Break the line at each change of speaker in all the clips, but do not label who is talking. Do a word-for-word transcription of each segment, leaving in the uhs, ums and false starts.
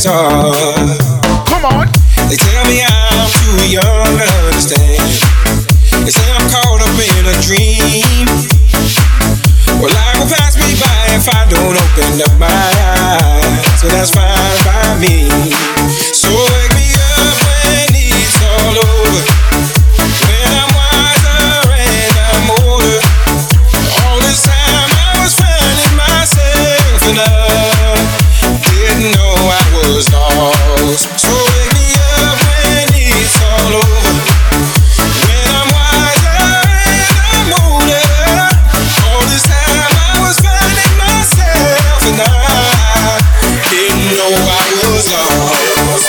start.
Come on.
They tell me I'm too young to understand. They say I'm caught up in a dream. Well, life will pass me by if I don't open up my eyes. So that's fine by me. So wake me up when it's all over, when I'm wiser and I'm older. All this time I was finding myself and I didn't know I was lost. So wake me up when it's all over, when I'm wiser and I'm older. All this time I was finding myself and I didn't know I was lost.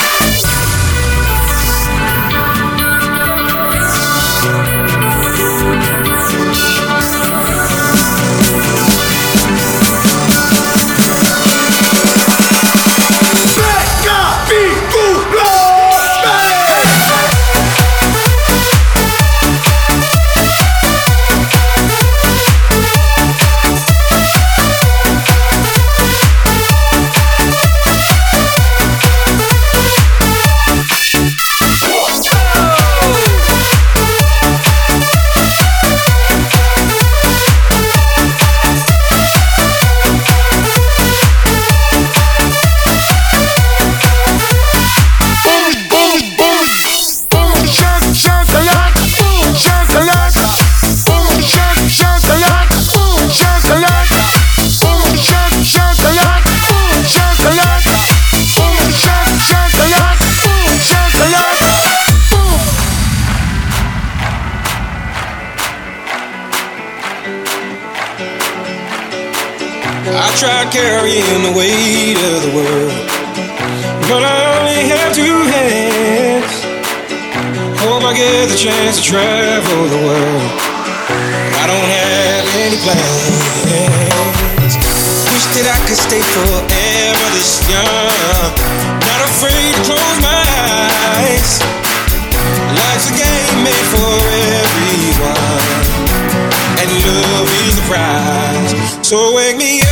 I tried carrying the weight of the world, but I only have two hands. Hope I get the chance to travel the world. I don't have any plans. Wish that I could stay forever this young, not afraid to close my eyes. Life's a game made for everyone, and love is the prize. So wake me